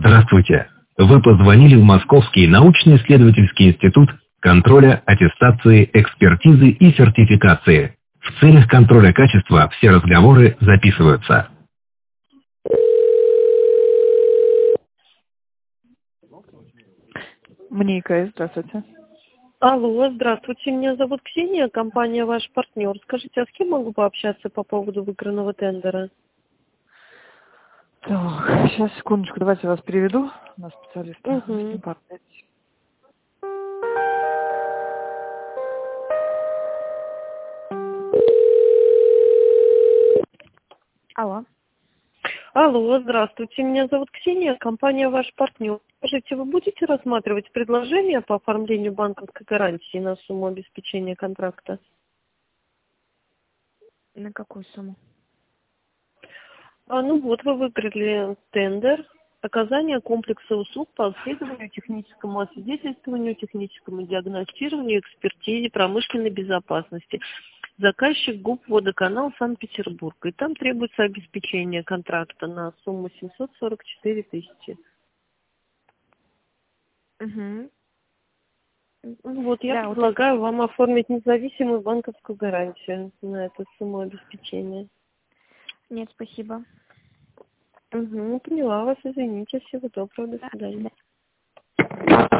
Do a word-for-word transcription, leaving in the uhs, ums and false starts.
Здравствуйте. Вы позвонили в Московский научно-исследовательский институт контроля, аттестации, экспертизы и сертификации. В целях контроля качества все разговоры записываются. Мне ИКС, здравствуйте. Алло, здравствуйте, меня зовут Ксения, компания «Ваш партнер». Скажите, а с кем могу пообщаться по поводу выигранного тендера? Так, сейчас, секундочку, давайте я вас переведу на специалиста. Угу. С ним пообщайтесь. Алло. Алло, здравствуйте, меня зовут Ксения, компания «Ваш партнер». Скажите, вы будете рассматривать предложение по оформлению банковской гарантии на сумму обеспечения контракта? На какую сумму? А, ну вот, вы выиграли тендер, оказание комплекса услуг по обследованию, техническому освидетельствованию, техническому диагностированию, экспертизе промышленной безопасности. Заказчик ГУП «Водоканал» Санкт-Петербург. И там требуется обеспечение контракта на сумму семьсот сорок четыре тысячи. Угу. Вот, я Да, предлагаю вам оформить независимую банковскую гарантию на эту сумму обеспечения. Нет, спасибо. Угу, поняла вас, извините, всего доброго, до Да, до свидания. свидания.